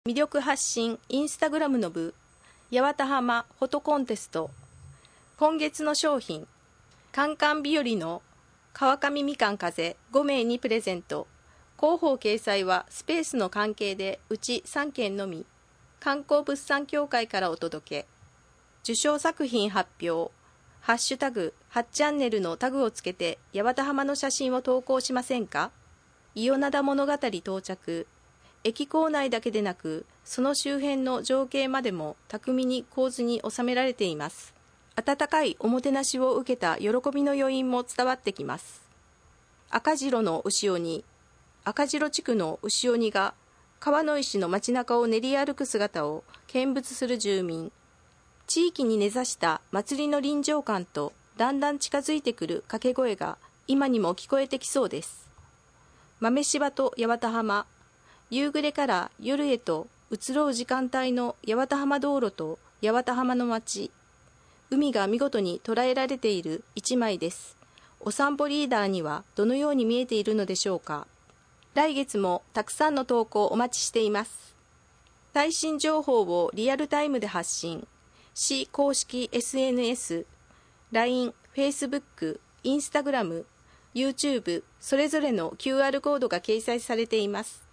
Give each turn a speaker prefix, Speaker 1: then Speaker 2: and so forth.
Speaker 1: 魅力発信インスタグラムの部八幡浜フォトコンテスト。今月の商品、カンカン日和の川上みかん風5名にプレゼント。広報掲載はスペースの関係でうち3件のみ。観光物産協会からお届け。受賞作品発表。ハッシュタグ8チャンネルのタグをつけて八幡浜の写真を投稿しませんか？伊予灘物語到着。駅構内だけでなく、その周辺の情景までも巧みに構図に収められています。温かいおもてなしを受けた喜びの余韻も伝わってきます。赤白の牛鬼、赤白地区の牛鬼が川の石の街中を練り歩く姿を見物する住民。地域に根ざした祭りの臨場感とだんだん近づいてくる掛け声が今にも聞こえてきそうです。豆柴と八幡浜、夕暮れから夜へと移ろう時間帯の八幡浜道路と八幡浜の街。海が見事に捉えられている一枚です。お散歩リーダーにはどのように見えているのでしょうか。来月もたくさんの投稿お待ちしています。最新情報をリアルタイムで発信。市公式 SNS、LINE、Facebook、Instagram、YouTube、それぞれの QR コードが掲載されています。